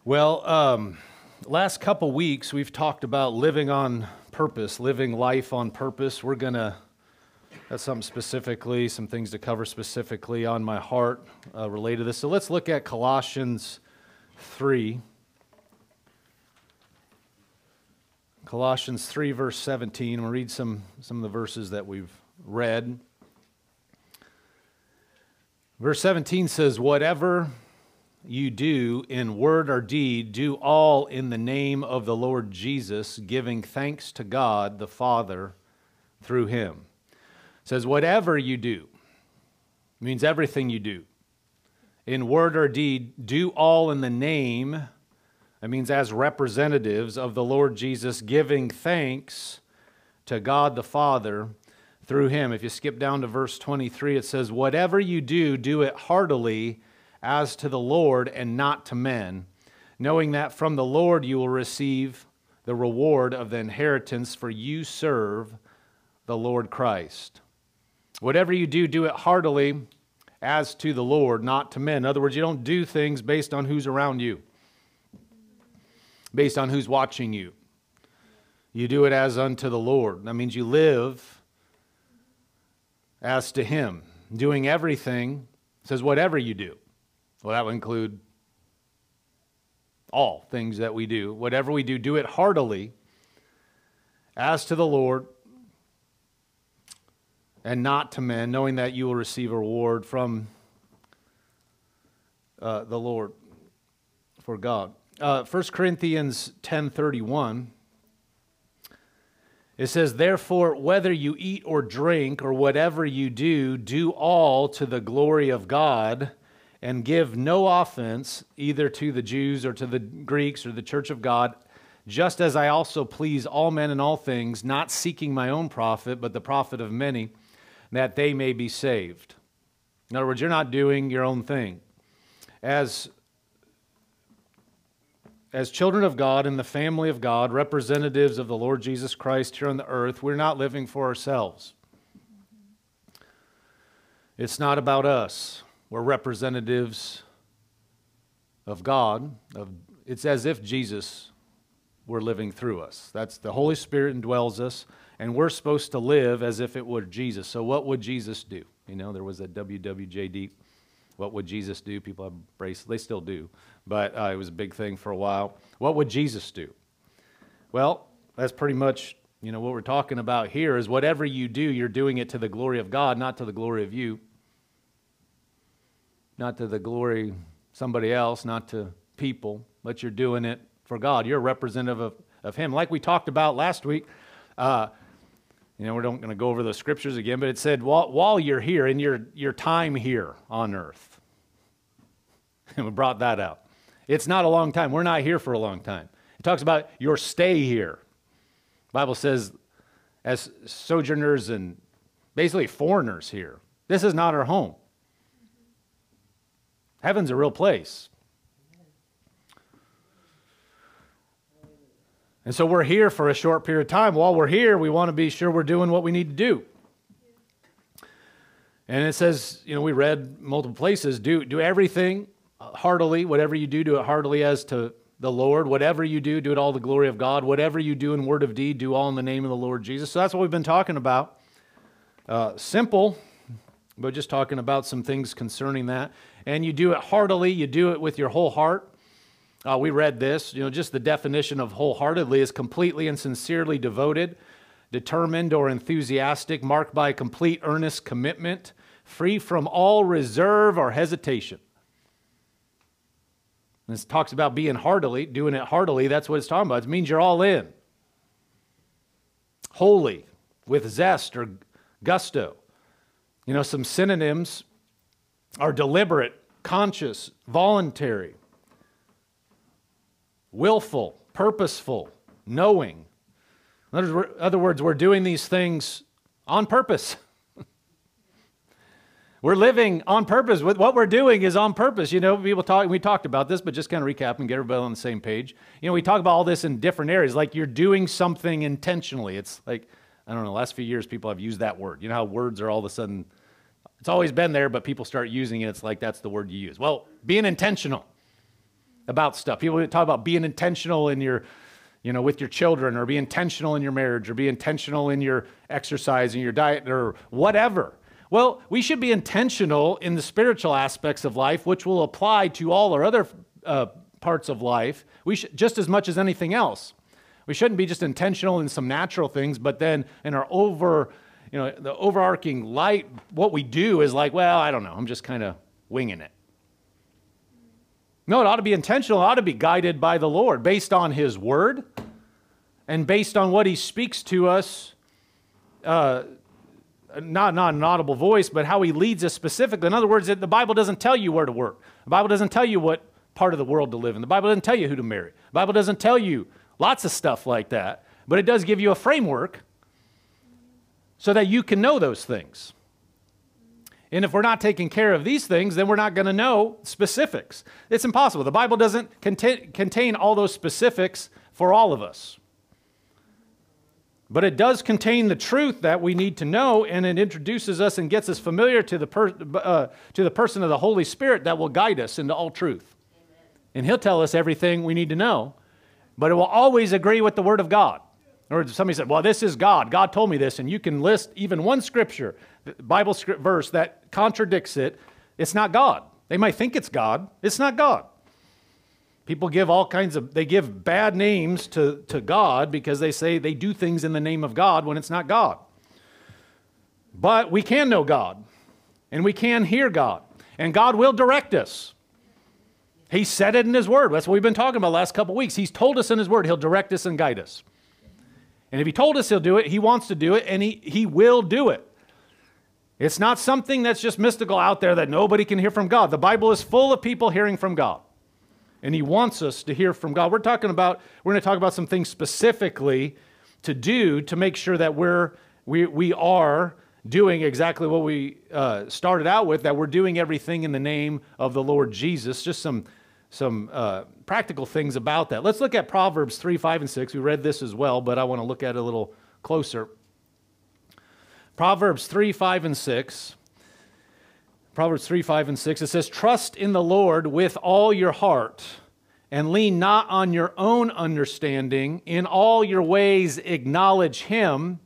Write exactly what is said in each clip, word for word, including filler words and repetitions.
Well, um, last couple weeks we've talked about living on purpose, living life on purpose. We're going to, that's something specifically, some things to cover specifically on my heart uh, related to this. So let's look at Colossians three. Colossians three, verse seventeen. We'll read some, some of the verses that we've read. Verse seventeen says, "Whatever you do in word or deed, do all in the name of the Lord Jesus, giving thanks to God the Father through him." It says, whatever you do, means everything you do. In word or deed, do all in the name, that means as representatives of the Lord Jesus, giving thanks to God the Father through him. If you skip down to verse twenty-three, it says, "Whatever you do, do it heartily as to the Lord and not to men, knowing that from the Lord you will receive the reward of the inheritance, for you serve the Lord Christ." Whatever you do, do it heartily as to the Lord, not to men. In other words, you don't do things based on who's around you, based on who's watching you. You do it as unto the Lord. That means you live as to him, doing everything. It says whatever you do. Well, that would include all things that we do. Whatever we do, do it heartily as to the Lord and not to men, knowing that you will receive a reward from uh, the Lord, for God. Uh, First Corinthians ten thirty-one, it says, "Therefore, whether you eat or drink or whatever you do, do all to the glory of God, and give no offense either to the Jews or to the Greeks or the church of God, just as I also please all men in all things, not seeking my own profit, but the profit of many, that they may be saved." In other words, you're not doing your own thing. As, as children of God in the family of God, representatives of the Lord Jesus Christ here on the earth, we're not living for ourselves. It's not about us. We're representatives of God. Of, it's as if Jesus were living through us. That's the Holy Spirit indwells us, and we're supposed to live as if it were Jesus. So what would Jesus do? You know, there was a W W J D. What would Jesus do? People have bracelets. They still do, but uh, it was a big thing for a while. What would Jesus do? Well, that's pretty much, you know, what we're talking about here is whatever you do, you're doing it to the glory of God, not to the glory of you. Not to the glory of somebody else, not to people, but you're doing it for God. You're a representative of, of him. Like we talked about last week, uh, you know, we're not going to go over the scriptures again, but it said while, while you're here, in your, your time here on earth, and we brought that out. It's not a long time. We're not here for a long time. It talks about your stay here. The Bible says as sojourners and basically foreigners here. This is not our home. Heaven's a real place. And so we're here for a short period of time. While we're here, we want to be sure we're doing what we need to do. And it says, you know, we read multiple places, do, do everything heartily. Whatever you do, do it heartily as to the Lord. Whatever you do, do it all to the glory of God. Whatever you do in word of deed, do all in the name of the Lord Jesus. So that's what we've been talking about. Uh, simple. But just talking about some things concerning that. And you do it heartily, you do it with your whole heart. Uh, we read this, you know, just the definition of wholeheartedly is completely and sincerely devoted, determined or enthusiastic, marked by complete earnest commitment, free from all reserve or hesitation. And this talks about being heartily, doing it heartily, that's what it's talking about. It means you're all in. Holy, with zest or gusto. You know, some synonyms are deliberate, conscious, voluntary, willful, purposeful, knowing. In other words, we're doing these things on purpose. We're living on purpose. What we're doing is on purpose. You know, people talk, we talked about this, but just kind of recap and get everybody on the same page. You know, we talk about all this in different areas, like you're doing something intentionally. It's like, I don't know, the last few years people have used that word. You know how words are all of a sudden, it's always been there, but people start using it. It's like that's the word you use. Well, being intentional. about stuff. People talk about being intentional in your, you know, with your children, or be intentional in your marriage, or be intentional in your exercise and your diet, or whatever. Well, we should be intentional in the spiritual aspects of life, which will apply to all our other uh, parts of life. We should, just as much as anything else. We shouldn't be just intentional in some natural things, but then in our over, you know, the overarching light, what we do is like, well, I don't know, I'm just kind of winging it. No, it ought to be intentional. It ought to be guided by the Lord, based on His Word, and based on what He speaks to us. Uh, Not, not an audible voice, but how He leads us specifically. In other words, the Bible doesn't tell you where to work. The Bible doesn't tell you what part of the world to live in. The Bible doesn't tell you who to marry. The Bible doesn't tell you lots of stuff like that, but it does give you a framework so that you can know those things. And if we're not taking care of these things, then we're not going to know specifics. It's impossible. The Bible doesn't contain, contain all those specifics for all of us. But it does contain the truth that we need to know, and it introduces us and gets us familiar to the, per, uh, to the person of the Holy Spirit that will guide us into all truth. Amen. And He'll tell us everything we need to know, but it will always agree with the Word of God. Or somebody said, well, this is God. God told me this, and you can list even one scripture, Bible script verse that contradicts it. It's not God. They might think it's God. It's not God. People give all kinds of, they give bad names to, to God because they say they do things in the name of God when it's not God. But we can know God, and we can hear God, and God will direct us. He said it in His Word. That's what we've been talking about the last couple of weeks. He's told us in His Word He'll direct us and guide us. And if He told us He'll do it, He wants to do it, and He, he will do it. It's not something that's just mystical out there that nobody can hear from God. The Bible is full of people hearing from God. And He wants us to hear from God. We're talking about, we're going to talk about some things specifically to do to make sure that we're, we, we are doing exactly what we uh, started out with, that we're doing everything in the name of the Lord Jesus. Just some, some uh, practical things about that. Let's look at Proverbs three, five, and six. We read this as well, but I want to look at it a little closer. Proverbs three, five, and six. Proverbs three, five, and six, it says, trust in the Lord with all your heart, and lean not on your own understanding. In all your ways acknowledge Him,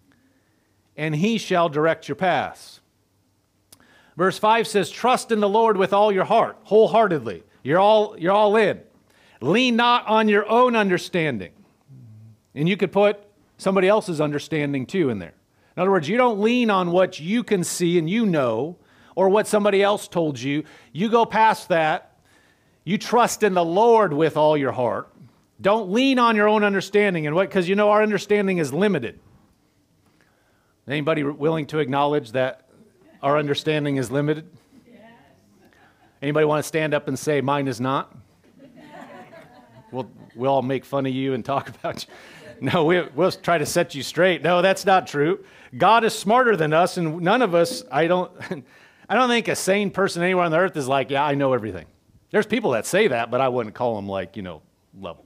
and He shall direct your paths. Verse five says, trust in the Lord with all your heart, wholeheartedly. You're all, you're all in. Lean not on your own understanding. And you could put somebody else's understanding too in there. In other words, you don't lean on what you can see and you know, or what somebody else told you. You go past that. You trust in the Lord with all your heart. Don't lean on your own understanding, and what? Because you know our understanding is limited. Anybody willing to acknowledge that our understanding is limited? Yes. Anybody want to stand up and say mine is not? We'll we'll all make fun of you and talk about you. No, we, we'll try to set you straight. No, that's not true. God is smarter than us, and none of us. I don't. I don't think a sane person anywhere on the earth is like, yeah, I know everything. There's people that say that, but I wouldn't call them like, you know, level.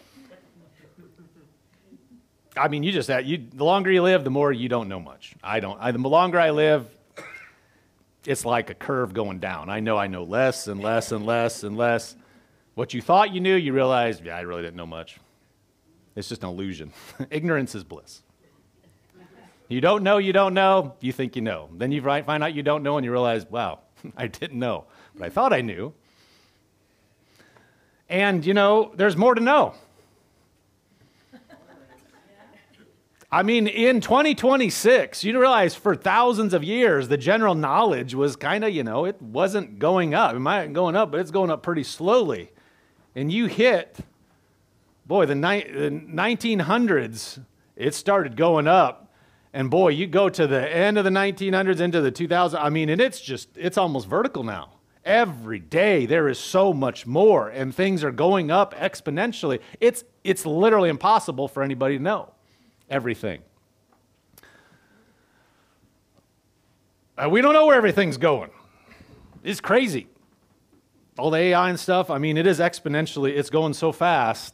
I mean, you just, you, the longer you live, the more you don't know much. I don't, I, the longer I live, it's like a curve going down. I know I know less and less and less and less. What you thought you knew, you realize, yeah, I really didn't know much. It's just an illusion. Ignorance is bliss. You don't know, you don't know, you think you know. Then you find out you don't know and you realize, wow, I didn't know, but I thought I knew. And, you know, there's more to know. I mean, in twenty twenty-six, you realize for thousands of years, the general knowledge was kind of, you know, it wasn't going up. It might be going up, but it's going up pretty slowly. And you hit, boy, the, ni the nineteen hundreds, it started going up. And boy, you go to the end of the nineteen hundreds into the two thousands, I mean, and it's just, it's almost vertical now. Every day there is so much more, and things are going up exponentially. It's, it's literally impossible for anybody to know everything. Uh, we don't know where everything's going. It's crazy. All the A I and stuff, I mean, it is exponentially, it's going so fast.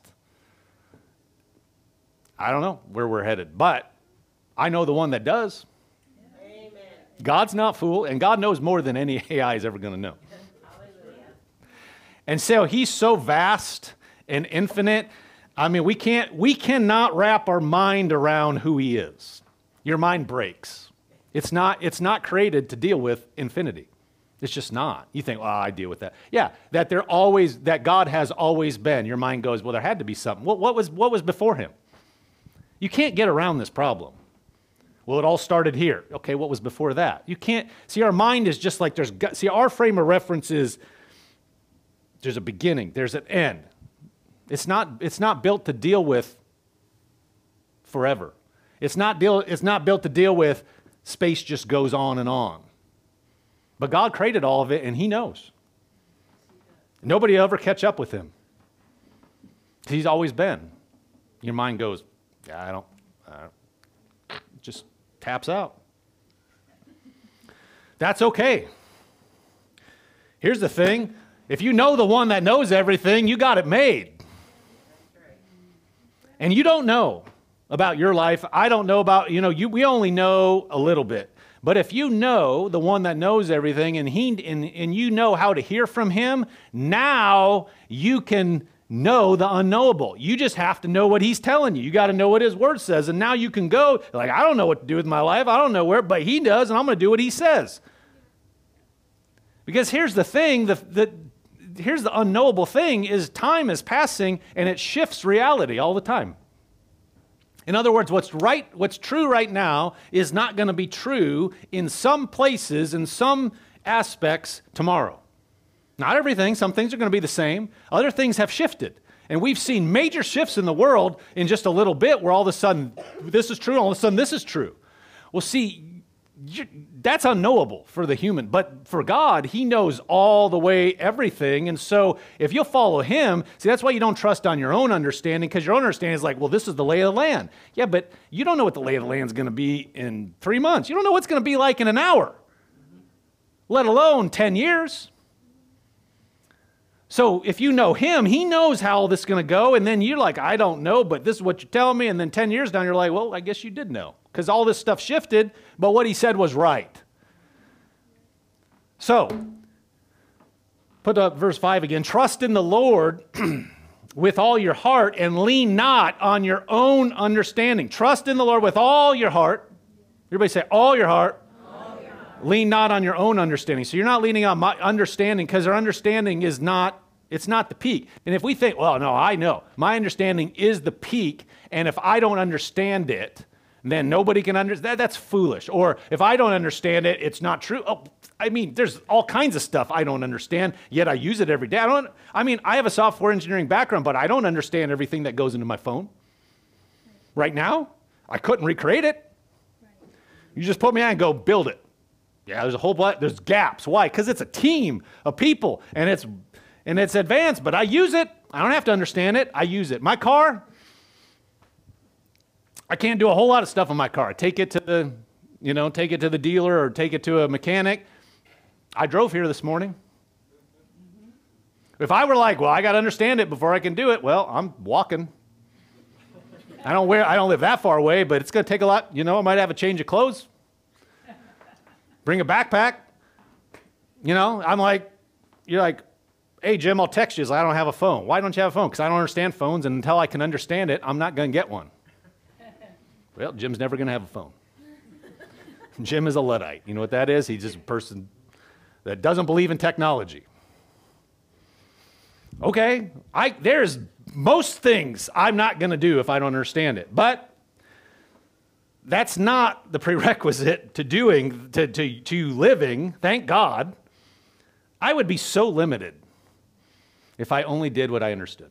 I don't know where we're headed, but I know the one that does. Amen. God's not fooled, and God knows more than any A I is ever going to know. And so he's so vast and infinite. I mean, we can't, we cannot wrap our mind around who he is. Your mind breaks. It's not, it's not created to deal with infinity. It's just not. You think, well, I deal with that. Yeah, that they're always, that God has always been. Your mind goes, well, there had to be something. What, what was, what was before him? You can't get around this problem. Well, it all started here. Okay, what was before that? You can't, see, our mind is just like there's, see, our frame of reference is there's a beginning, there's an end. It's not, it's not built to deal with forever. It's not, deal, it's not built to deal with space just goes on and on. But God created all of it, and he knows. Nobody will ever catch up with him. He's always been. Your mind goes, yeah, I don't, I don't, just taps out. That's okay. Here's the thing. If you know the one that knows everything, you got it made. And you don't know about your life. I don't know about, you know, you, we only know a little bit. But if you know the one that knows everything and, he, and, and you know how to hear from him, now you can know the unknowable. You just have to know what he's telling you. You got to know what his word says. And now you can go, like, I don't know what to do with my life. I don't know where, but he does, and I'm going to do what he says. Because here's the thing, the, the, here's the unknowable thing is time is passing and it shifts reality all the time. In other words, what's right, what's true right now is not going to be true in some places, in some aspects tomorrow. Not everything. Some things are going to be the same. Other things have shifted. And we've seen major shifts in the world in just a little bit where all of a sudden this is true, all of a sudden this is true. Well, see, you, that's unknowable for the human. But for God, he knows all the way everything. And so if you'll follow him, see, that's why you don't trust on your own understanding, because your own understanding is like, well, this is the lay of the land. Yeah, but you don't know what the lay of the land is going to be in three months. You don't know what it's going to be like in an hour, let alone ten years. So if you know him, he knows how all this is going to go. And then you're like, I don't know, but this is what you're telling me. And then ten years down, you're like, well, I guess you did know. Because all this stuff shifted, but what he said was right. So, put up verse five again. Trust in the Lord with all your heart and lean not on your own understanding. Trust in the Lord with all your heart. Everybody say, all your heart. All your heart. Lean not on your own understanding. So you're not leaning on my understanding, because our understanding is not, it's not the peak. And if we think, well, no, I know. My understanding is the peak, and if I don't understand it, then nobody can understand. That, that's foolish. Or if I don't understand it, it's not true. Oh, I mean, there's all kinds of stuff I don't understand, yet I use it every day. I don't, I mean, I have a software engineering background, but I don't understand everything that goes into my phone. Right now, I couldn't recreate it. You just put me on and go build it. Yeah, there's a whole bunch, there's gaps. Why? Because it's a team of people, and it's, and it's advanced, but I use it. I don't have to understand it. I use it. My car, I can't do a whole lot of stuff on my car. I take it to the, you know, take it to the dealer or take it to a mechanic. I drove here this morning. If I were like, well, I got to understand it before I can do it, well, I'm walking. I don't wear, I don't live that far away, but it's going to take a lot. You know, I might have a change of clothes. Bring a backpack. You know, I'm like, you're like, hey, Jim, I'll text you. I don't have a phone. Why don't you have a phone? Because I don't understand phones, and until I can understand it, I'm not going to get one. Well, Jim's never going to have a phone. Jim is a Luddite. You know what that is? He's just a person that doesn't believe in technology. Okay, I, there's most things I'm not going to do if I don't understand it. But that's not the prerequisite to doing, to, to, to living, thank God. I would be so limited if I only did what I understood.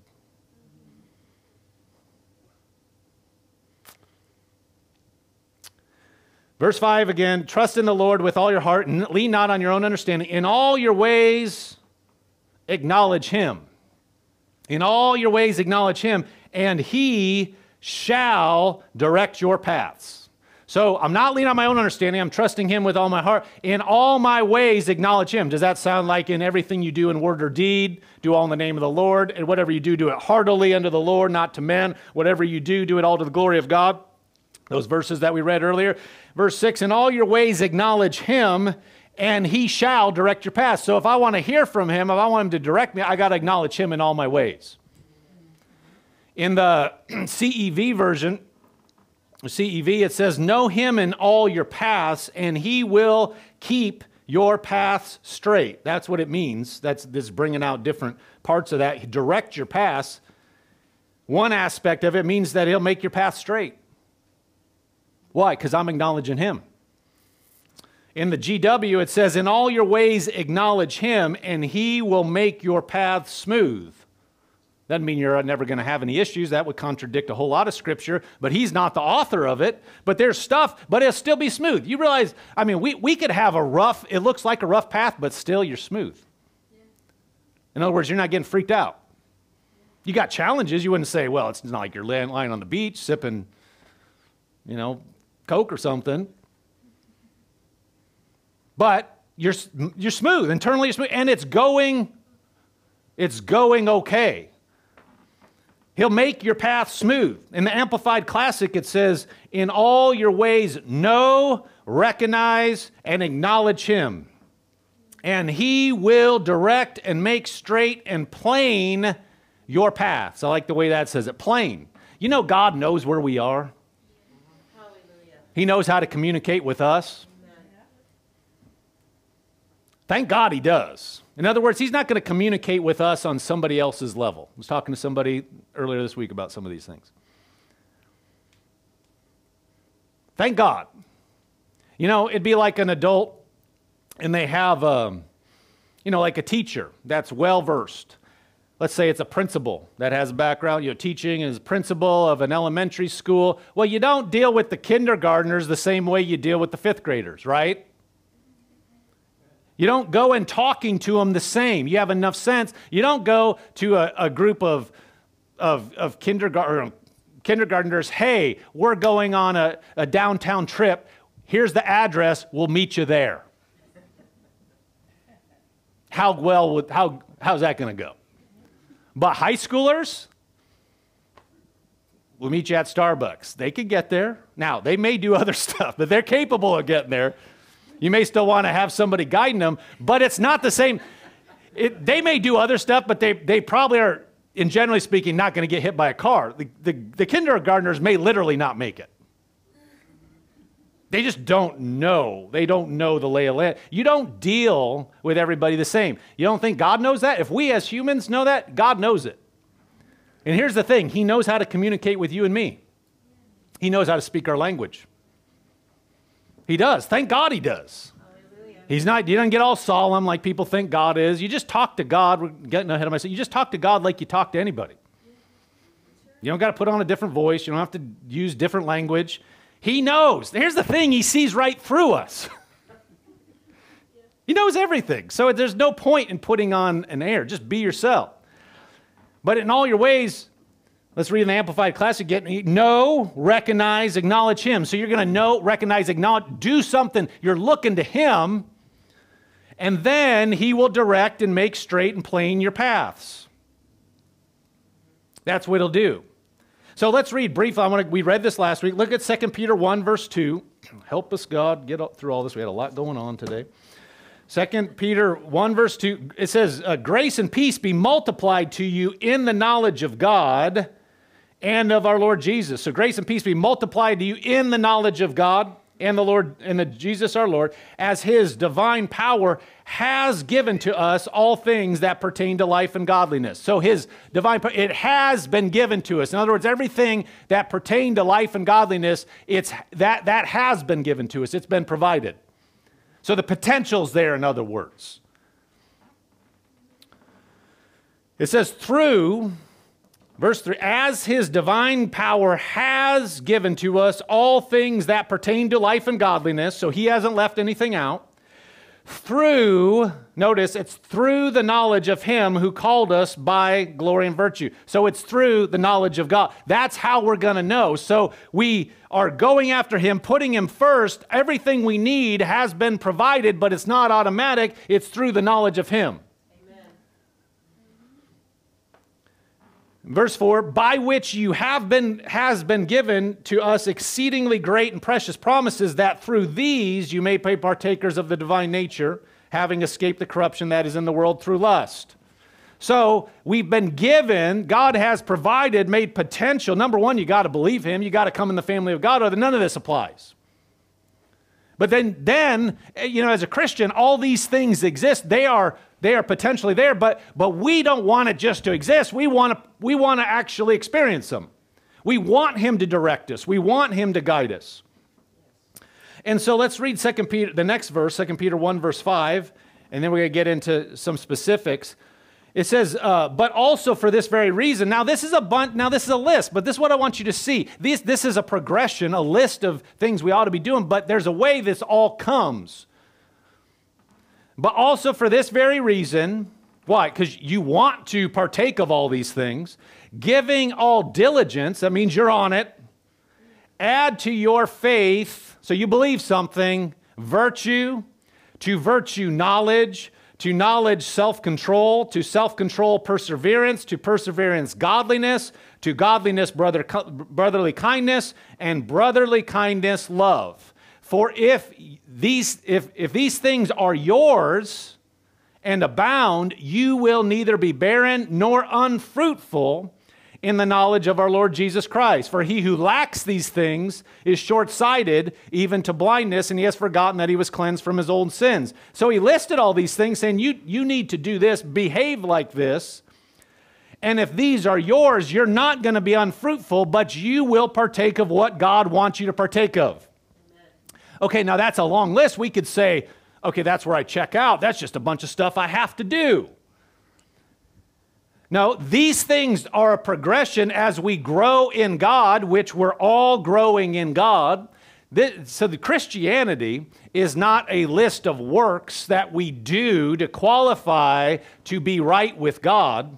Verse five again, trust in the Lord with all your heart and lean not on your own understanding. In all your ways, acknowledge him. In all your ways, acknowledge him, and he shall direct your paths. So I'm not leaning on my own understanding. I'm trusting him with all my heart. In all my ways, acknowledge him. Does that sound like in everything you do in word or deed, do all in the name of the Lord? And whatever you do, do it heartily unto the Lord, not to men. Whatever you do, do it all to the glory of God. Those verses that we read earlier. Verse six, in all your ways acknowledge him, and he shall direct your path. So if I want to hear from him, if I want him to direct me, I got to acknowledge him in all my ways. In the C E V version, C E V, it says, know him in all your paths, and he will keep your paths straight. That's what it means. That's this bringing out different parts of that. Direct your paths. One aspect of it means that he'll make your path straight. Why? Because I'm acknowledging him. In the G W, it says, in all your ways acknowledge him, and he will make your path smooth. Doesn't mean you're never going to have any issues. That would contradict a whole lot of scripture, but he's not the author of it. But there's stuff, but it'll still be smooth. You realize, I mean, we, we could have a rough, it looks like a rough path, but still you're smooth. In other words, you're not getting freaked out. You got challenges. You wouldn't say, well, it's not like you're laying, lying on the beach sipping, you know, Coke or something. But you're, you're smooth, internally you're smooth, and it's going, it's going okay. He'll make your path smooth. In the Amplified Classic, it says, in all your ways, know, recognize, and acknowledge him. And he will direct and make straight and plain your paths. I like the way that says it, plain. You know God knows where we are. Hallelujah. He knows how to communicate with us. Thank God he does. In other words, he's not going to communicate with us on somebody else's level. I was talking to somebody earlier this week about some of these things. Thank God. You know, it'd be like an adult and they have, um, you know, like a teacher that's well-versed. Let's say it's a principal that has a background, you know, teaching as principal of an elementary school. Well, you don't deal with the kindergartners the same way you deal with the fifth graders, right? You don't go and talking to them the same. You have enough sense. You don't go to a, a group of, of, of kindergarten, kindergartners, hey, we're going on a, a downtown trip. Here's the address. We'll meet you there. How well would, how, how's that going to go? But high schoolers, we'll meet you at Starbucks. They could get there. Now, they may do other stuff, but they're capable of getting there. You may still want to have somebody guiding them, but it's not the same. It, they may do other stuff, but they, they probably are, in generally speaking, not going to get hit by a car. The, the, the kindergartners may literally not make it. They just don't know. They don't know the lay of land. You don't deal with everybody the same. You don't think God knows that? If we as humans know that, God knows it. And here's the thing. He knows how to communicate with you and me. He knows how to speak our language. He does. Thank God he does. Hallelujah. He's not, you don't get all solemn like people think God is. You just talk to God. We're getting ahead of myself. You just talk to God like you talk to anybody. You don't got to put on a different voice. You don't have to use different language. He knows. Here's the thing. He sees right through us. He knows everything. So there's no point in putting on an air. Just be yourself. But in all your ways, let's read in the Amplified Classic again. Know, recognize, acknowledge him. So you're going to know, recognize, acknowledge, do something. You're looking to him, and then he will direct and make straight and plain your paths. That's what he'll do. So let's read briefly. I want to, we read this last week. Look at Second Peter one, verse two. Help us, God, get through all this. We had a lot going on today. Second Peter one, verse two. It says, uh, grace and peace be multiplied to you in the knowledge of God and of our Lord Jesus. So grace and peace be multiplied to you in the knowledge of God and the Lord and the Jesus our Lord, as his divine power has given to us all things that pertain to life and godliness. So his divine power, it has been given to us. In other words, everything that pertained to life and godliness, it's that that has been given to us. It's been provided. So the potential's there, in other words. It says through, verse three, as his divine power has given to us all things that pertain to life and godliness, so he hasn't left anything out, through, notice, it's through the knowledge of him who called us by glory and virtue. So it's through the knowledge of God. That's how we're going to know. So we are going after him, putting him first. Everything we need has been provided, but it's not automatic. It's through the knowledge of him. Verse four, by which you have been, has been given to us exceedingly great and precious promises, that through these you may be partakers of the divine nature, having escaped the corruption that is in the world through lust. So we've been given, God has provided, made potential. Number one, you got to believe him. You got to come in the family of God, or none of this applies. But then, then, you know, as a Christian, all these things exist. They are, they are potentially there, but, but we don't want it just to exist. We want to, we want to actually experience them. We want him to direct us. We want him to guide us. And so let's read Second Peter, the next verse, Second Peter one, verse five, and then we're going to get into some specifics. It says, uh, but also for this very reason. Now this is a bunch, now this is a list, but this is what I want you to see. This, this is a progression, a list of things we ought to be doing, but there's a way this all comes. But also for this very reason, why? Because you want to partake of all these things. Giving all diligence, that means you're on it. Add to your faith, so you believe something, virtue, to virtue knowledge, to knowledge, self-control, to self-control, perseverance, to perseverance, godliness, to godliness, brother, brotherly kindness, and brotherly kindness, love. For if these, if, if these things are yours and abound, you will neither be barren nor unfruitful in the knowledge of our Lord Jesus Christ. For he who lacks these things is short-sighted, even to blindness, and he has forgotten that he was cleansed from his old sins. So he listed all these things, saying, you, you need to do this, behave like this, and if these are yours, you're not going to be unfruitful, but you will partake of what God wants you to partake of. Amen. Okay, now that's a long list. We could say, okay, that's where I check out. That's just a bunch of stuff I have to do. No, these things are a progression as we grow in God, which we're all growing in God. This, so the Christianity is not a list of works that we do to qualify to be right with God.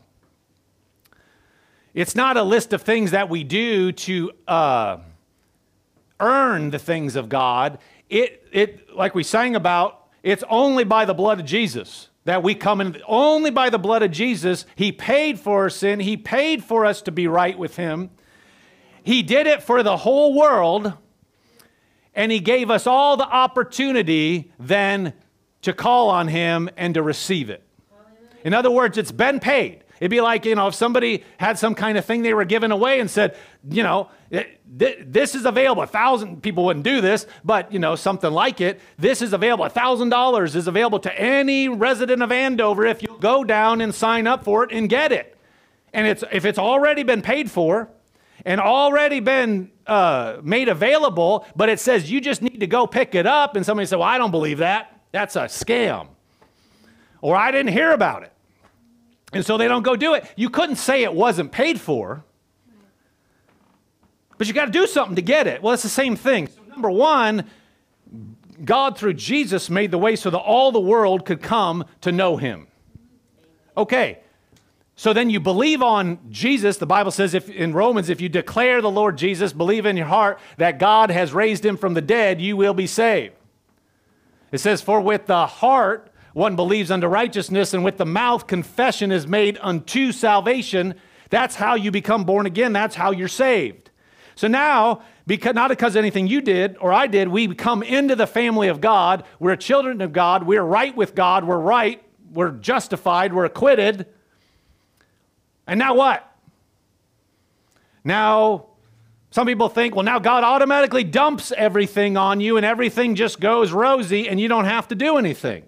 It's not a list of things that we do to uh, earn the things of God. It, it, like we sang about, it's only by the blood of Jesus that we come in. Only by the blood of Jesus. He paid for our sin. He paid for us to be right with him. He did it for the whole world, and he gave us all the opportunity then to call on him and to receive it. In other words, it's been paid. It'd be like, you know, if somebody had some kind of thing they were giving away and said, you know, this is available. A thousand people wouldn't do this, but, you know, something like it. This is available. A thousand dollars is available to any resident of Andover if you go down and sign up for it and get it. And it's if it's already been paid for and already been uh, made available, but it says you just need to go pick it up, and somebody said, well, I don't believe that. That's a scam. Or I didn't hear about it. And so they don't go do it. You couldn't say it wasn't paid for, but you got to do something to get it. Well, it's the same thing. So number one, God through Jesus made the way so that all the world could come to know him. Okay, so then you believe on Jesus. The Bible says if, in Romans, if you declare the Lord Jesus, believe in your heart that God has raised him from the dead, you will be saved. It says, for with the heart one believes unto righteousness, and with the mouth confession is made unto salvation. That's how you become born again. That's how you're saved. So now, because, not because of anything you did or I did, we come into the family of God. We're children of God. We're right with God. We're right. We're justified. We're acquitted. And now what? Now, some people think, well, now God automatically dumps everything on you and everything just goes rosy and you don't have to do anything.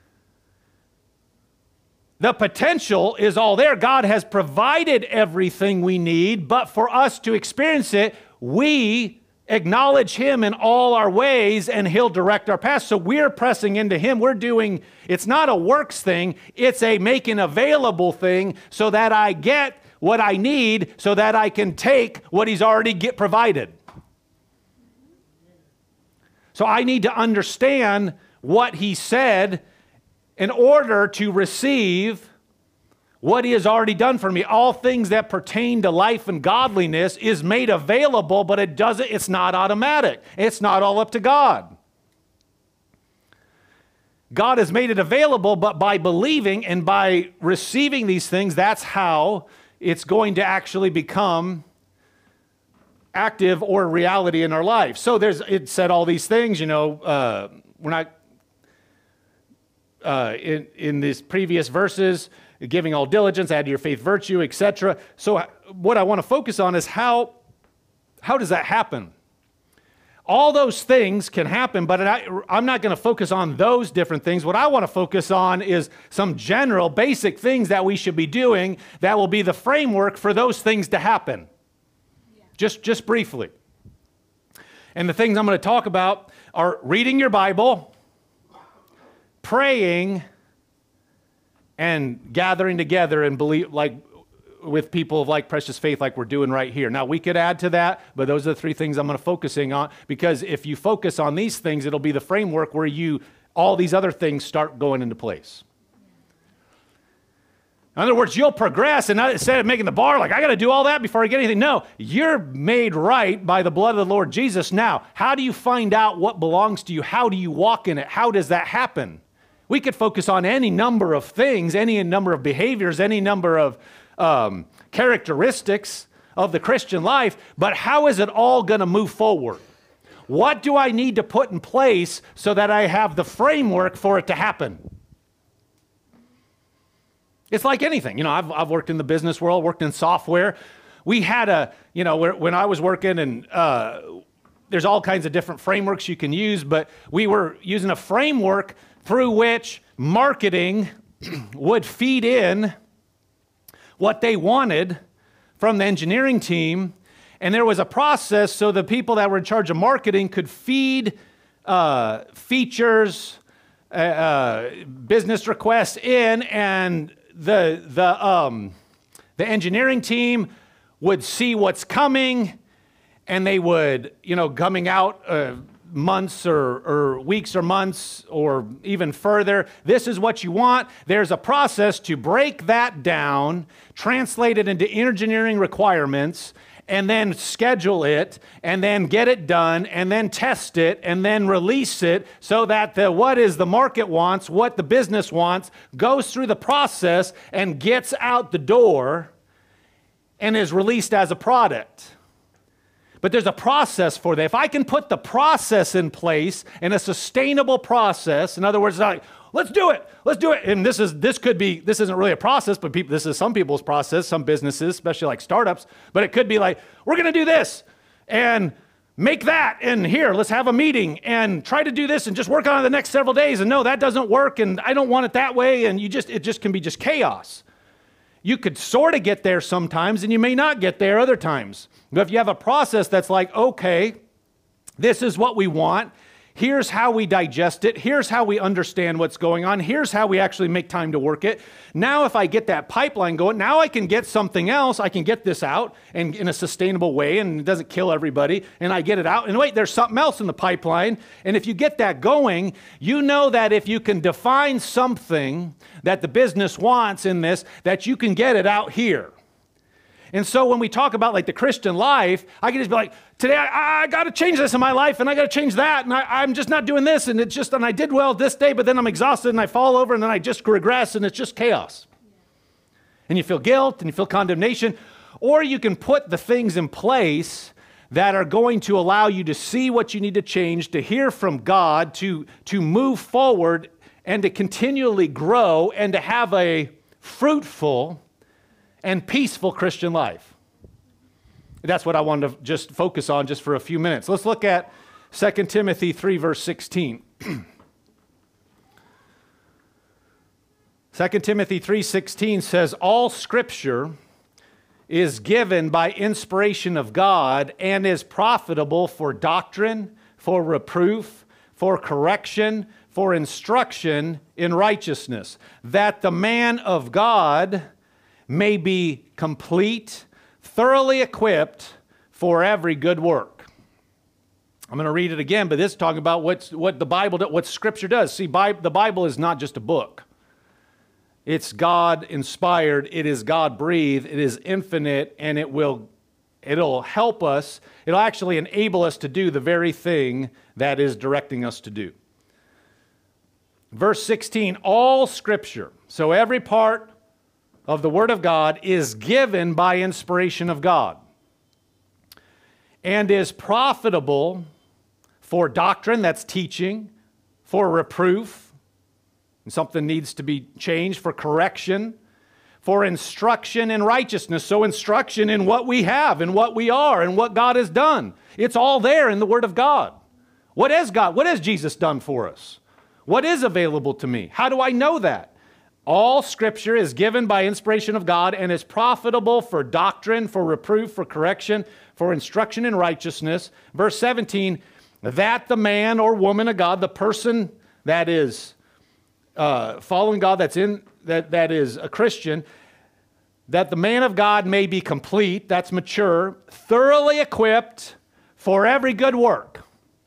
The potential is all there. God has provided everything we need, but for us to experience it, we acknowledge him in all our ways and he'll direct our path. So we're pressing into him. We're doing, it's not a works thing, it's a making available thing so that I get what I need so that I can take what he's already get provided. So I need to understand what he said in order to receive what he has already done for me. All things that pertain to life and godliness is made available, but it doesn't, it's not automatic. It's not all up to God. God has made it available, but by believing and by receiving these things, that's how it's going to actually become active or reality in our life. So there's, it said all these things, you know, uh, we're not, uh, in, in these previous verses, giving all diligence, add to your faith virtue, et cetera. So what I want to focus on is how, how does that happen? All those things can happen, but I, I'm not going to focus on those different things. What I want to focus on is some general, basic things that we should be doing that will be the framework for those things to happen. Yeah. Just, just briefly. And the things I'm going to talk about are reading your Bible, praying, and gathering together and believe, like, with people of like precious faith like we're doing right here. Now, we could add to that, but those are the three things I'm going to focusing on, because if you focus on these things, it'll be the framework where you, all these other things start going into place. In other words, you'll progress, and instead of making the bar like, I got to do all that before I get anything. No, you're made right by the blood of the Lord Jesus. Now, how do you find out what belongs to you? How do you walk in it? How does that happen? We could focus on any number of things, any number of behaviors, any number of Um, characteristics of the Christian life, but how is it all going to move forward? What do I need to put in place so that I have the framework for it to happen? It's like anything. You know, I've, I've worked in the business world, worked in software. We had a, you know, when I was working, and uh, there's all kinds of different frameworks you can use, but we were using a framework through which marketing would feed in what they wanted from the engineering team, and there was a process so the people that were in charge of marketing could feed uh, features, uh, uh, business requests in, and the the um, the engineering team would see what's coming, and they would, you know, coming out Uh, months or, or weeks or months or even further. This is what you want. There's a process to break that down, translate it into engineering requirements, and then schedule it, and then get it done, and then test it, and then release it so that the what is the market wants, what the business wants, goes through the process and gets out the door and is released as a product. But there's a process for that. If I can put the process in place, in a sustainable process, in other words, like, let's do it, let's do it. And this is this could be, this isn't really a process, but people, this is some people's process, some businesses, especially like startups, but it could be like, we're going to do this and make that, and here, let's have a meeting and try to do this and just work on it the next several days. And no, that doesn't work, and I don't want it that way. And you just, it just can be just chaos. You could sort of get there sometimes, and you may not get there other times. But if you have a process that's like, okay, this is what we want, here's how we digest it, here's how we understand what's going on, here's how we actually make time to work it. Now if I get that pipeline going, now I can get something else, I can get this out and in a sustainable way, and it doesn't kill everybody, and I get it out, and wait, there's something else in the pipeline. And if you get that going, you know that if you can define something that the business wants in this, that you can get it out here. And so when we talk about like the Christian life, I can just be like, today I, I got to change this in my life, and I got to change that, and I, I'm just not doing this, and it's just, and I did well this day, but then I'm exhausted, and I fall over, and then I just regress, and it's just chaos. And you feel guilt, and you feel condemnation. Or you can put the things in place that are going to allow you to see what you need to change, to hear from God, to, to move forward, and to continually grow, and to have a fruitful and peaceful Christian life. That's what I wanted to just focus on just for a few minutes. Let's look at Second Timothy three, verse sixteen. Second Timothy three sixteen says, all Scripture is given by inspiration of God and is profitable for doctrine, for reproof, for correction, for instruction in righteousness, that the man of God may be complete, thoroughly equipped for every good work. I'm going to read it again, but this is talking about what's, what the Bible, what Scripture does. See, the Bible is not just a book. It's God-inspired, it is God-breathed, it is infinite, and it will, it'll help us, it'll actually enable us to do the very thing that is directing us to do. Verse sixteen, all Scripture, so every part of the Word of God is given by inspiration of God and is profitable for doctrine, that's teaching, for reproof, and something needs to be changed, for correction, for instruction in righteousness. So instruction in what we have and what we are and what God has done. It's all there in the Word of God. What has God, what has Jesus done for us? What is available to me? How do I know that? All Scripture is given by inspiration of God and is profitable for doctrine, for reproof, for correction, for instruction in righteousness. Verse seventeen, that the man or woman of God, the person that is uh, following God, that's in that that is a Christian, that the man of God may be complete, that's mature, thoroughly equipped for every good work.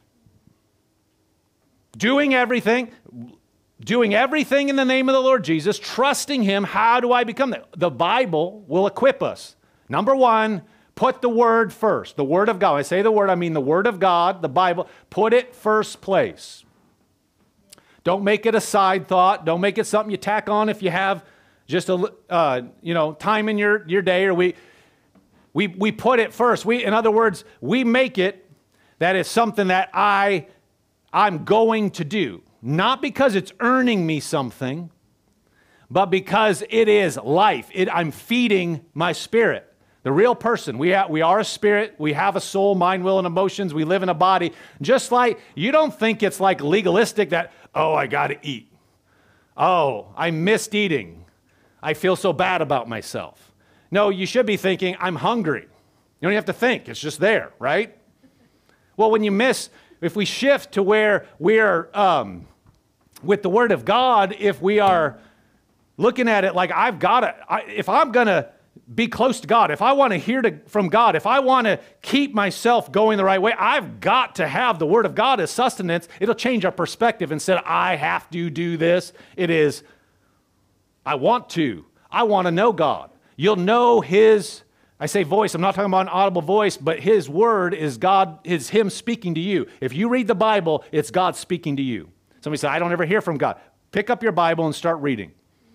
Doing everything, doing everything in the name of the Lord Jesus, trusting Him. How do I become that? The Bible will equip us. Number one, put the Word first. The Word of God. When I say the Word, I mean the Word of God, the Bible. Put it first place. Don't make it a side thought. Don't make it something you tack on if you have just a uh, you know time in your, your day, or we we we put it first. We, in other words, we make it that is something that I I'm going to do. Not because it's earning me something, but because it is life. It, I'm feeding my spirit. The real person. We, ha we are a spirit. We have a soul, mind, will, and emotions. We live in a body. Just like, you don't think it's like legalistic that, oh, I got to eat. Oh, I missed eating. I feel so bad about myself. No, you should be thinking, I'm hungry. You don't even have to think. It's just there, right? Well, when you miss... If we shift to where we are um, with the Word of God, if we are looking at it like I've got to, I, if I'm going to be close to God, if I want to hear to, from God, if I want to keep myself going the right way, I've got to have the Word of God as sustenance. It'll change our perspective. Instead of I have to do this, it is I want to. I want to know God. You'll know His I say voice, I'm not talking about an audible voice, but His Word is God, is Him speaking to you. If you read the Bible, it's God speaking to you. Somebody said, I don't ever hear from God. Pick up your Bible and start reading.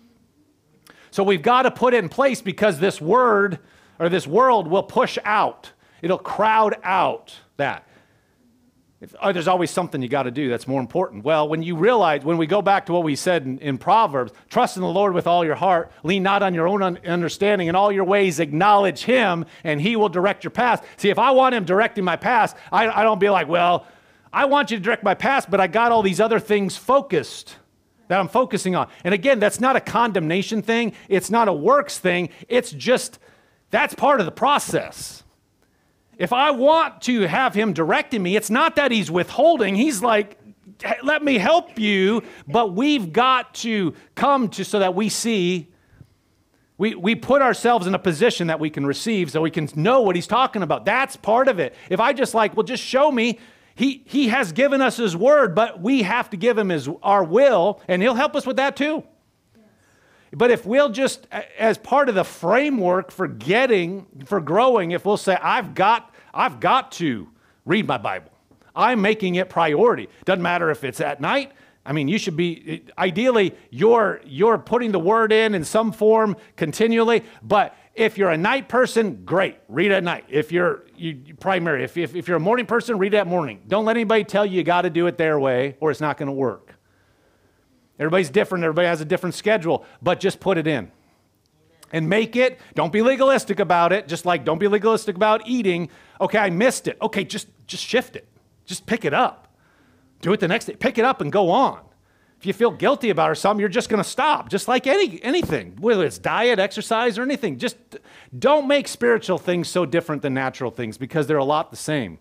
So we've got to put it in place because this word or this world will push out. It'll crowd out that. If, oh, there's always something you got to do that's more important. Well, when you realize, when we go back to what we said in, in Proverbs, trust in the Lord with all your heart, lean not on your own un understanding, in all your ways acknowledge Him, and He will direct your path. See, if I want Him directing my path, I, I don't be like, well, I want you to direct my path, but I got all these other things focused that I'm focusing on. And again, that's not a condemnation thing. It's not a works thing. It's just, that's part of the process. If I want to have Him directing me, it's not that He's withholding. He's like, let me help you, but we've got to come to so that we see, we, we put ourselves in a position that we can receive so we can know what He's talking about. That's part of it. If I just like, well, just show me, He, he has given us His Word, but we have to give Him his, our will, and He'll help us with that too. But if we'll just, as part of the framework for getting, for growing, if we'll say, I've got, I've got to read my Bible. I'm making it priority. Doesn't matter if it's at night. I mean, you should be, ideally, you're, you're putting the Word in in some form continually. But if you're a night person, great, read at night. If you're you, primary, if, if, if you're a morning person, read at morning. Don't let anybody tell you you got to do it their way or it's not going to work. Everybody's different. Everybody has a different schedule, but just put it in. And make it, don't be legalistic about it, just like don't be legalistic about eating. Okay, I missed it. Okay, just, just shift it. Just pick it up. Do it the next day. Pick it up and go on. If you feel guilty about it or something, you're just going to stop, just like any anything, whether it's diet, exercise, or anything. Just don't make spiritual things so different than natural things because they're a lot the same.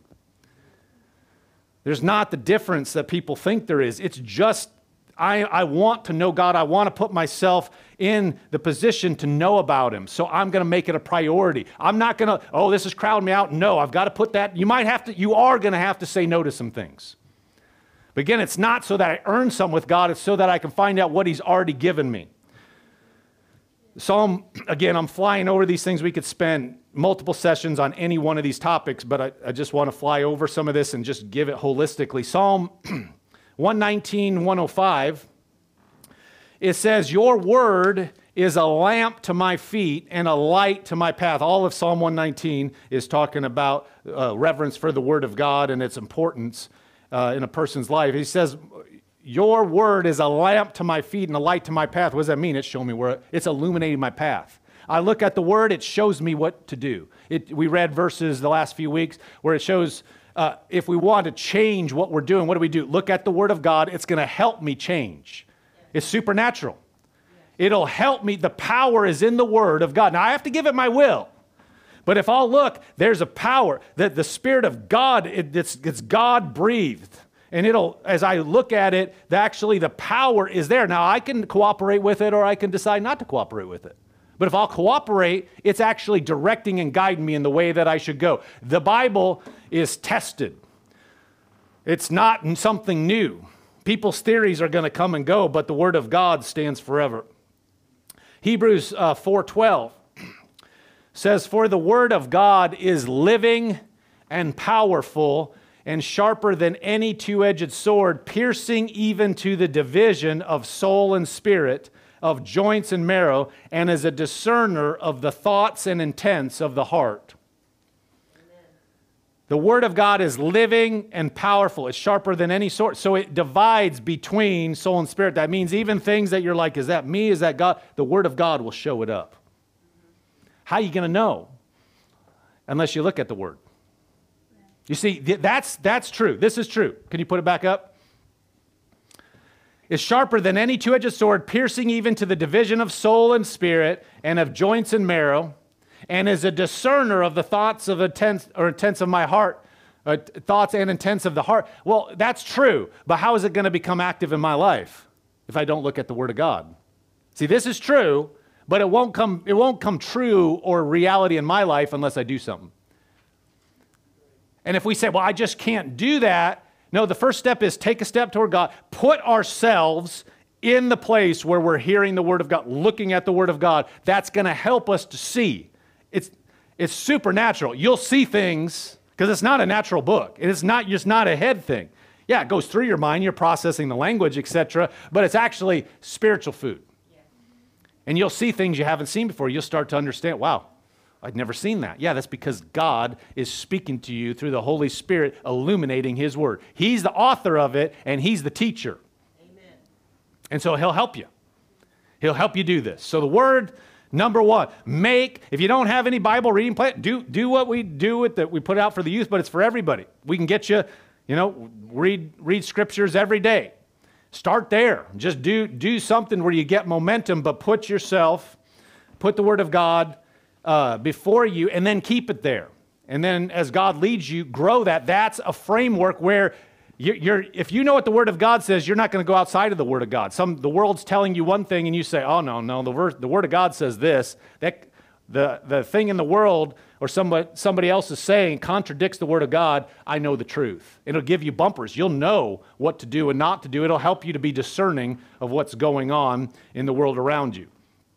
There's not the difference that people think there is. It's just I, I want to know God. I want to put myself in the position to know about Him. So I'm going to make it a priority. I'm not going to, oh, this is crowding me out. No, I've got to put that. You might have to, you are going to have to say no to some things. But again, it's not so that I earn some with God. It's so that I can find out what He's already given me. Psalm, again, I'm flying over these things. We could spend multiple sessions on any one of these topics, but I, I just want to fly over some of this and just give it holistically. Psalm one nineteen, one oh five, it says, your word is a lamp to my feet and a light to my path. All of Psalm one nineteen is talking about uh, reverence for the Word of God and its importance uh, in a person's life. He says, your Word is a lamp to my feet and a light to my path. What does that mean? It's showing me where, it's illuminating my path. I look at the Word, it shows me what to do. It, we read verses the last few weeks where it shows uh, if we want to change what we're doing, what do we do? Look at the Word of God. It's going to help me change. It's supernatural. It'll help me. The power is in the Word of God. Now, I have to give it my will. But if I'll look, there's a power that the Spirit of God, it, it's, it's God-breathed. And it'll, as I look at it, the, actually the power is there. Now, I can cooperate with it or I can decide not to cooperate with it. But if I'll cooperate, it's actually directing and guiding me in the way that I should go. The Bible is tested. It's not something new. People's theories are going to come and go, but the Word of God stands forever. Hebrews uh, four twelve says, for the Word of God is living and powerful and sharper than any two-edged sword, piercing even to the division of soul and spirit, of joints and marrow, and is a discerner of the thoughts and intents of the heart. Amen. The Word of God is living and powerful. It's sharper than any sword. So it divides between soul and spirit. That means even things that you're like, is that me? Is that God? The Word of God will show it up. How are you going to know? Unless you look at the Word. You see, that's, that's true. This is true. Can you put it back up? Is sharper than any two-edged sword, piercing even to the division of soul and spirit, and of joints and marrow, and is a discerner of the thoughts of intents or intents of my heart, uh, thoughts and intents of the heart. Well, that's true, but how is it going to become active in my life if I don't look at the Word of God? See, this is true, but it won't come, it won't come true or reality in my life unless I do something. And if we say, well, I just can't do that, no, the first step is take a step toward God. Put ourselves in the place where we're hearing the Word of God, looking at the Word of God. That's going to help us to see. It's, it's supernatural. You'll see things because it's not a natural book. It's not just not a head thing. Yeah, it goes through your mind. You're processing the language, et cetera. But it's actually spiritual food. Yeah. And you'll see things you haven't seen before. You'll start to understand, wow, I'd never seen that. Yeah, that's because God is speaking to you through the Holy Spirit, illuminating His Word. He's the author of it, and He's the teacher. Amen. And so He'll help you. He'll help you do this. So the Word, number one, make, if you don't have any Bible reading plan, do, do what we do with that we put out for the youth, but it's for everybody. We can get you, you know, read, read scriptures every day. Start there. Just do, do something where you get momentum, but put yourself, put the Word of God Uh, before you, and then keep it there. And then as God leads you, grow that. That's a framework where you're, you're if you know what the Word of God says, you're not going to go outside of the Word of God. Some the world's telling you one thing, and you say, "Oh no, no, the word the Word of God says this." That the the thing in the world or somebody somebody else is saying contradicts the Word of God. I know the truth. It'll give you bumpers. You'll know what to do and not to do. It'll help you to be discerning of what's going on in the world around you.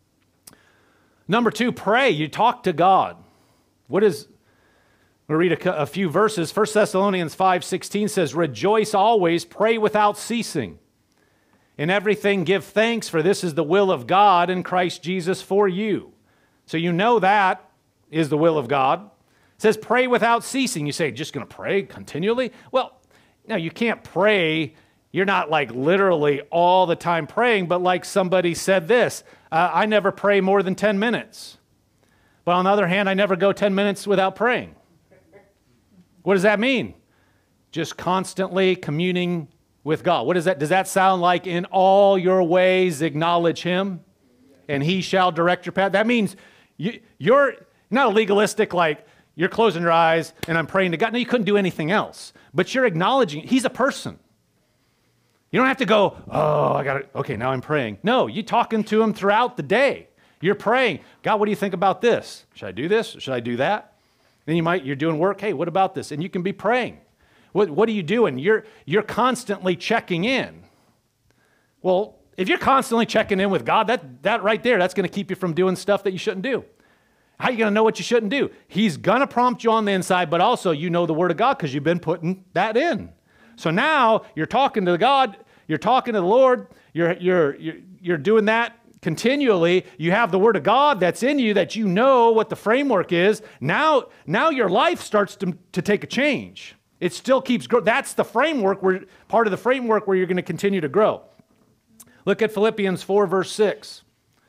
Number two, pray. You talk to God. What is, we'll read a, a few verses. First Thessalonians five sixteen says, rejoice always, pray without ceasing. In everything give thanks, for this is the will of God in Christ Jesus for you. So you know that is the will of God. It says pray without ceasing. You say, just going to pray continually? Well, no, you can't pray. You're not like literally all the time praying, but like somebody said this, uh, I never pray more than ten minutes. But on the other hand, I never go ten minutes without praying. What does that mean? Just constantly communing with God. What does that, does that sound like in all your ways acknowledge Him and He shall direct your path? That means you, you're not a legalistic like you're closing your eyes and I'm praying to God. No, you couldn't do anything else. But you're acknowledging He's a person. You don't have to go, oh, I got it. Okay, now I'm praying. No, you're talking to Him throughout the day. You're praying. God, what do you think about this? Should I do this? Should I do that? Then you might, you're doing work. Hey, what about this? And you can be praying. What, what are you doing? You're, you're constantly checking in. Well, if you're constantly checking in with God, that, that right there, that's going to keep you from doing stuff that you shouldn't do. How are you going to know what you shouldn't do? He's going to prompt you on the inside, but also you know the Word of God because you've been putting that in. So now you're talking to God, you're talking to the Lord, you're, you're, you're, you're doing that continually, you have the Word of God that's in you, that you know what the framework is. Now, now your life starts to, to take a change. It still keeps growing. That's the framework, where, part of the framework where you're going to continue to grow. Look at Philippians four, verse six.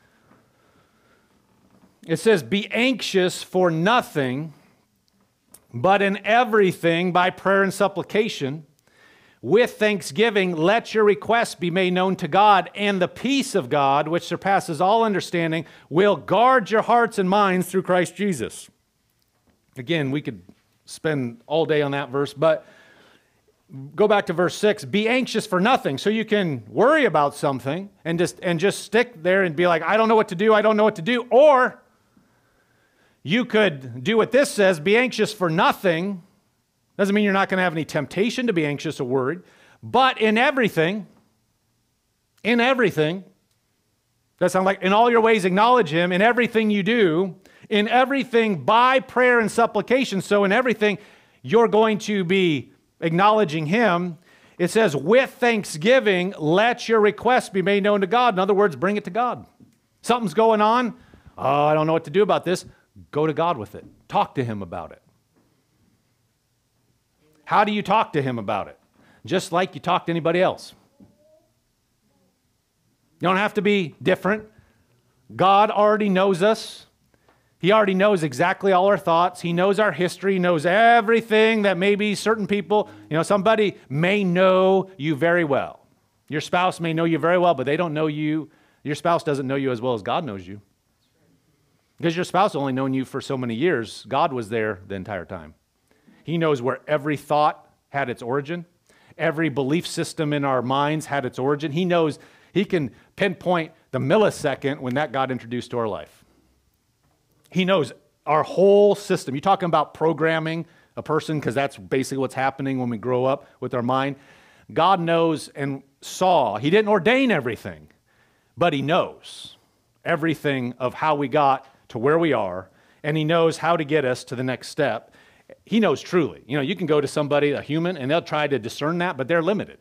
It says, be anxious for nothing, but in everything by prayer and supplication, with thanksgiving, let your requests be made known to God, and the peace of God, which surpasses all understanding, will guard your hearts and minds through Christ Jesus. Again, we could spend all day on that verse, but go back to verse six. Be anxious for nothing. So you can worry about something and just, and just stick there and be like, I don't know what to do, I don't know what to do. Or you could do what this says, be anxious for nothing. Doesn't mean you're not going to have any temptation to be anxious or worried, but in everything, in everything, that sounds like in all your ways acknowledge Him, in everything you do, in everything by prayer and supplication. So in everything, you're going to be acknowledging Him. It says, with thanksgiving, let your requests be made known to God. In other words, bring it to God. Something's going on. Oh, I don't know what to do about this. Go to God with it. Talk to Him about it. How do you talk to Him about it? Just like you talk to anybody else. You don't have to be different. God already knows us. He already knows exactly all our thoughts. He knows our history. He knows everything that maybe certain people, you know, somebody may know you very well. Your spouse may know you very well, but they don't know you. Your spouse doesn't know you as well as God knows you. Because your spouse only known you for so many years. God was there the entire time. He knows where every thought had its origin. Every belief system in our minds had its origin. He knows, He can pinpoint the millisecond when that got introduced to our life. He knows our whole system. You're talking about programming a person, because that's basically what's happening when we grow up with our mind. God knows and saw. He didn't ordain everything, but He knows everything of how we got to where we are, and He knows how to get us to the next step. He knows truly. You know, you can go to somebody, a human, and they'll try to discern that, but they're limited.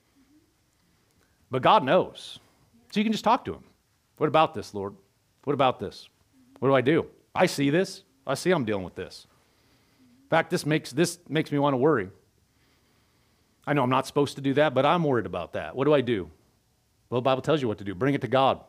But God knows. So you can just talk to Him. What about this, Lord? What about this? What do I do? I see this. I see I'm dealing with this. In fact, this makes, this makes me want to worry. I know I'm not supposed to do that, but I'm worried about that. What do I do? Well, the Bible tells you what to do. Bring it to God.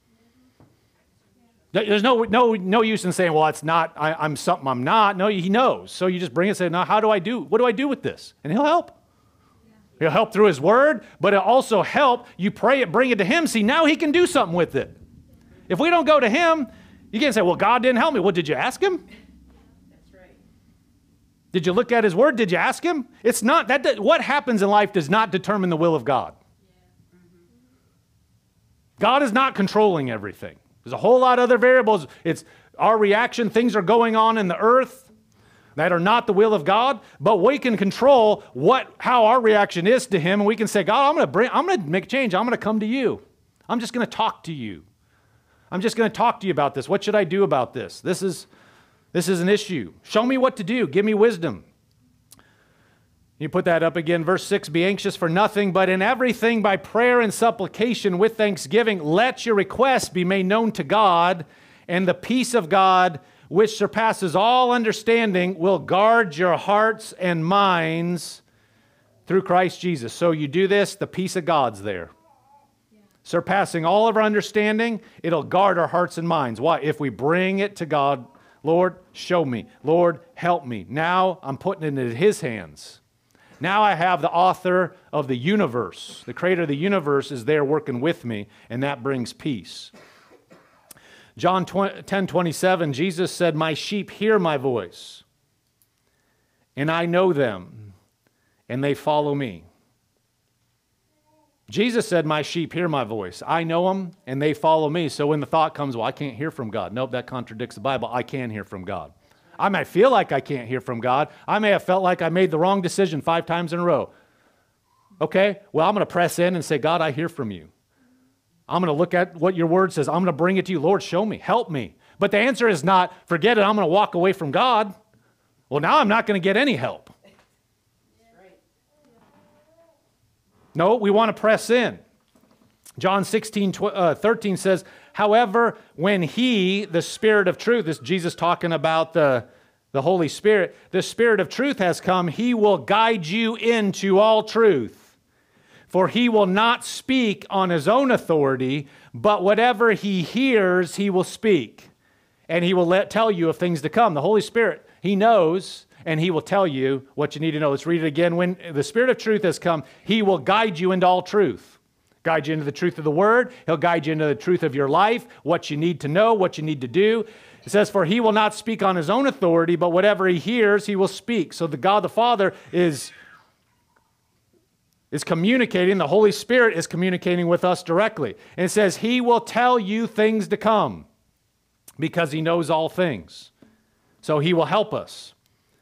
There's no, no, no use in saying, well, it's not, I, I'm something I'm not. No, He knows. So you just bring it and say, now, how do I do? What do I do with this? And He'll help. He'll help through His Word, but it'll also help. You pray it, bring it to Him. See, now He can do something with it. If we don't go to Him, you can't say, well, God didn't help me. Well, did you ask Him? That's right. Did you look at His Word? Did you ask Him? It's not, that. What happens in life does not determine the will of God. Yeah. Mm-hmm. God is not controlling everything. There's a whole lot of other variables. It's our reaction. Things are going on in the earth that are not the will of God, but we can control what, how our reaction is to Him, and we can say, God, I'm going to bring, I'm going to make a change. I'm going to come to You. I'm just going to talk to You. I'm just going to talk to You about this. What should I do about this? This is, this is an issue. Show me what to do. Give me wisdom. You put that up again, verse six, be anxious for nothing, but in everything by prayer and supplication with thanksgiving, let your requests be made known to God, and the peace of God, which surpasses all understanding, will guard your hearts and minds through Christ Jesus. So you do this, the peace of God's there. Yeah. Surpassing all of our understanding, it'll guard our hearts and minds. Why? If we bring it to God, Lord, show me. Lord, help me. Now I'm putting it in His hands. Now I have the author of the universe. The creator of the universe is there working with me, and that brings peace. John ten twenty-seven, Jesus said, my sheep hear my voice, and I know them, and they follow me. Jesus said, my sheep hear my voice. I know them, and they follow me. So when the thought comes, well, I can't hear from God. Nope, that contradicts the Bible. I can hear from God. I might feel like I can't hear from God. I may have felt like I made the wrong decision five times in a row. Okay, well, I'm going to press in and say, God, I hear from You. I'm going to look at what Your Word says. I'm going to bring it to You. Lord, show me. Help me. But the answer is not, forget it, I'm going to walk away from God. Well, now I'm not going to get any help. No, we want to press in. John sixteen, thirteen says, However, when he, the Spirit of truth, this is Jesus talking about the, the Holy Spirit, the Spirit of truth has come, he will guide you into all truth. For he will not speak on his own authority, but whatever he hears, he will speak. And he will let, tell you of things to come. The Holy Spirit, he knows, and he will tell you what you need to know. Let's read it again. When the Spirit of truth has come, he will guide you into all truth. Guide you into the truth of the Word. He'll guide you into the truth of your life, what you need to know, what you need to do. It says, for he will not speak on his own authority, but whatever he hears, he will speak. So the God the Father is, is communicating. The Holy Spirit is communicating with us directly. And it says, he will tell you things to come because he knows all things. So he will help us.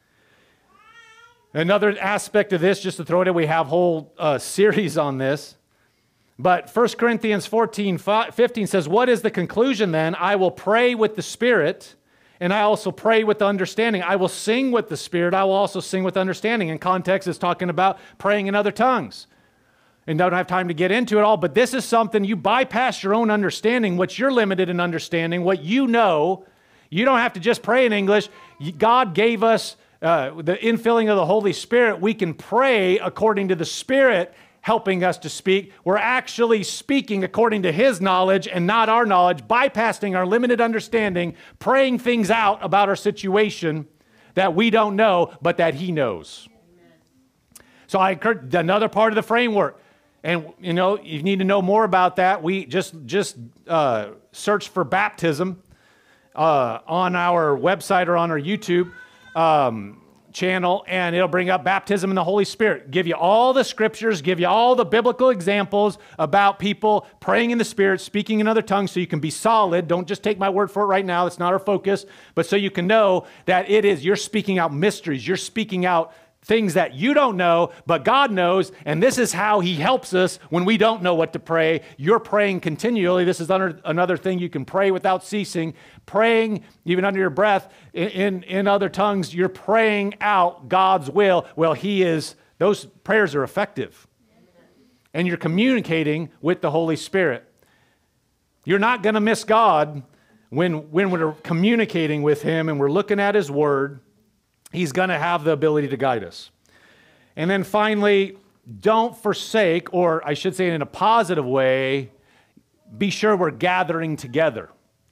Another aspect of this, just to throw it in, we have a whole uh, series on this. But First Corinthians fourteen, fifteen says, what is the conclusion then? I will pray with the Spirit, and I also pray with the understanding. I will sing with the Spirit. I will also sing with understanding. In context, it's talking about praying in other tongues. And don't have time to get into it all, but this is something you bypass your own understanding, what you're limited in understanding, what you know. You don't have to just pray in English. God gave us uh, the infilling of the Holy Spirit. We can pray according to the Spirit helping us to speak. We're actually speaking according to his knowledge and not our knowledge, bypassing our limited understanding, praying things out about our situation that we don't know, but that he knows. Amen. So I encourage another part of the framework. And, you know, you need to know more about that. We just, just uh, search for baptism uh, on our website or on our YouTube um, channel, and it'll bring up baptism in the Holy Spirit. Give you all the scriptures, give you all the biblical examples about people praying in the Spirit, speaking in other tongues, so you can be solid. Don't just take my word for it right now. That's not our focus. But so you can know that it is, you're speaking out mysteries. You're speaking out things that you don't know, but God knows, and this is how he helps us when we don't know what to pray. You're praying continually. This is under, another thing. You can pray without ceasing. Praying, even under your breath, in, in, in other tongues, you're praying out God's will. Well, he is, those prayers are effective. And you're communicating with the Holy Spirit. You're not going to miss God when, when we're communicating with him and we're looking at his word. He's going to have the ability to guide us. And then finally, don't forsake, or I should say in a positive way, be sure we're gathering together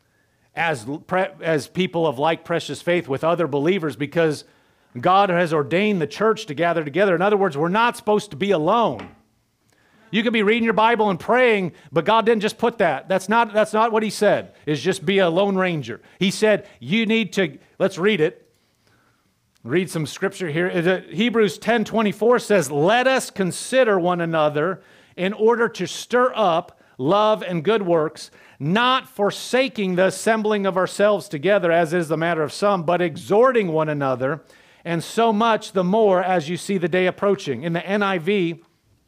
as, as people of like precious faith with other believers, because God has ordained the church to gather together. In other words, we're not supposed to be alone. You could be reading your Bible and praying, but God didn't just put that. That's not, that's not what he said, is just be a lone ranger. He said, you need to, let's read it. Read some scripture here. Hebrews ten twenty-four says, let us consider one another in order to stir up love and good works, not forsaking the assembling of ourselves together, as is the matter of some, but exhorting one another, and so much the more as you see the day approaching. In the N I V,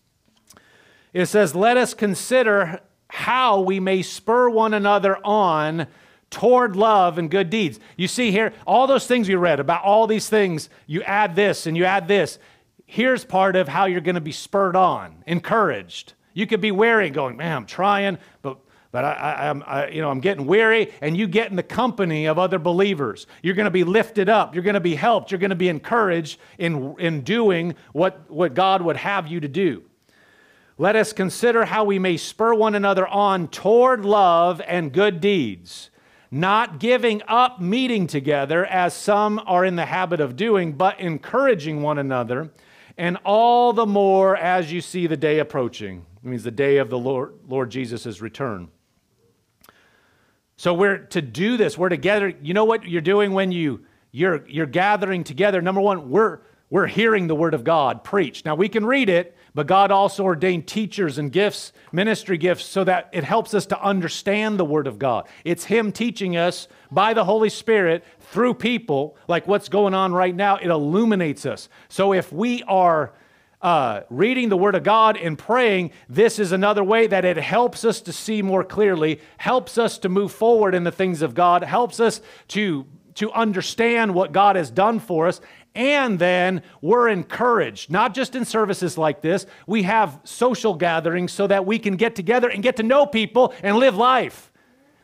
it says, let us consider how we may spur one another on toward love and good deeds. You see here, all those things we read about all these things, you add this and you add this. Here's part of how you're going to be spurred on, encouraged. You could be weary, going, man, I'm trying, but but I, I, I'm, I, you know, I'm getting weary, and you get in the company of other believers. You're going to be lifted up. You're going to be helped. You're going to be encouraged in, in doing what, what God would have you to do. Let us consider how we may spur one another on toward love and good deeds, not giving up meeting together as some are in the habit of doing, but encouraging one another, and all the more as you see the day approaching. It means the day of the Lord, Lord Jesus' return. So we're to do this. We're together. You know what you're doing when you, you're, you're gathering together? Number one, we're, we're hearing the word of God preached. Now we can read it, but God also ordained teachers and gifts, ministry gifts, so that it helps us to understand the Word of God. It's Him teaching us by the Holy Spirit through people, like what's going on right now. It illuminates us. So if we are uh, reading the Word of God and praying, this is another way that it helps us to see more clearly, helps us to move forward in the things of God, helps us to, to understand what God has done for us. And then we're encouraged, not just in services like this. We have social gatherings so that we can get together and get to know people and live life.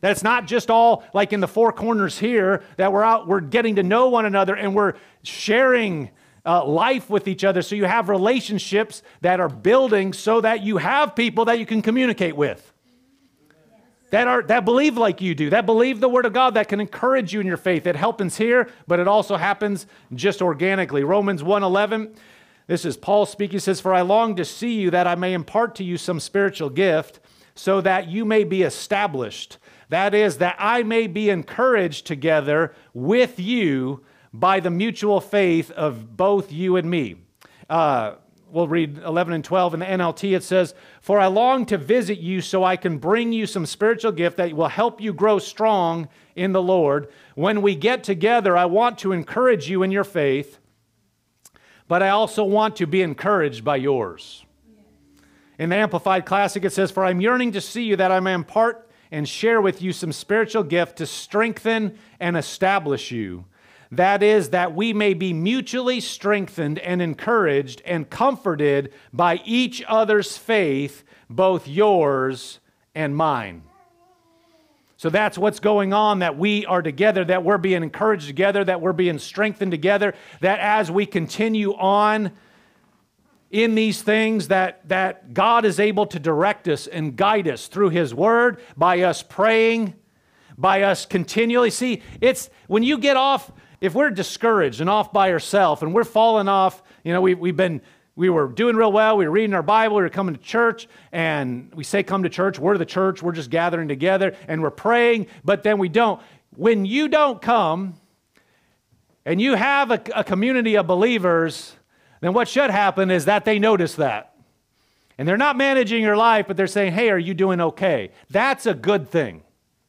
That's not just all like in the four corners here, that we're out, we're getting to know one another and we're sharing uh, life with each other. So you have relationships that are building so that you have people that you can communicate with. That are that believe like you do, that believe the Word of God, that can encourage you in your faith. It happens here, but it also happens just organically. Romans one eleven, this is Paul speaking, he says, "For I long to see you that I may impart to you some spiritual gift so that you may be established." That is, that I may be encouraged together with you by the mutual faith of both you and me. Uh, We'll read eleven and twelve in the N L T. It says, "For I long to visit you so I can bring you some spiritual gift that will help you grow strong in the Lord. When we get together, I want to encourage you in your faith, but I also want to be encouraged by yours." In the Amplified Classic, it says, "For I'm yearning to see you that I may impart and share with you some spiritual gift to strengthen and establish you. That is, that we may be mutually strengthened and encouraged and comforted by each other's faith, both yours and mine." So that's what's going on, that we are together, that we're being encouraged together, that we're being strengthened together, that as we continue on in these things, that, that God is able to direct us and guide us through His Word, by us praying, by us continually. See, it's when you get off, if we're discouraged and off by ourselves and we're falling off, you know, we, we've been, we were doing real well, we were reading our Bible, we were coming to church, and we say come to church, we're the church, we're just gathering together, and we're praying, but then we don't. When you don't come, and you have a, a community of believers, then what should happen is that they notice that. And they're not managing your life, but they're saying, "Hey, are you doing okay?" That's a good thing.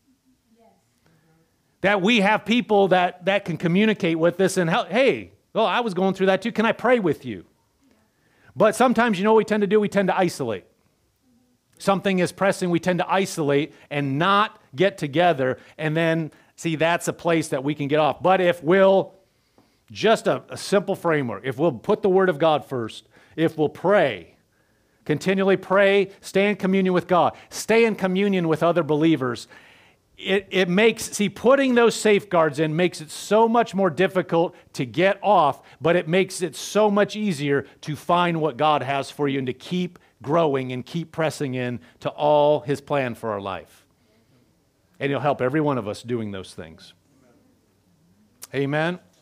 That we have people that, that can communicate with us and help. "Hey, well, I was going through that too. Can I pray with you?" But sometimes, you know what we tend to do? We tend to isolate. Something is pressing, we tend to isolate and not get together. And then, see, that's a place that we can get off. But if we'll, just a, a simple framework, if we'll put the Word of God first, if we'll pray, continually pray, stay in communion with God, stay in communion with other believers, It, it makes, see, putting those safeguards in makes it so much more difficult to get off, but it makes it so much easier to find what God has for you and to keep growing and keep pressing in to all His plan for our life. And He'll help every one of us doing those things. Amen.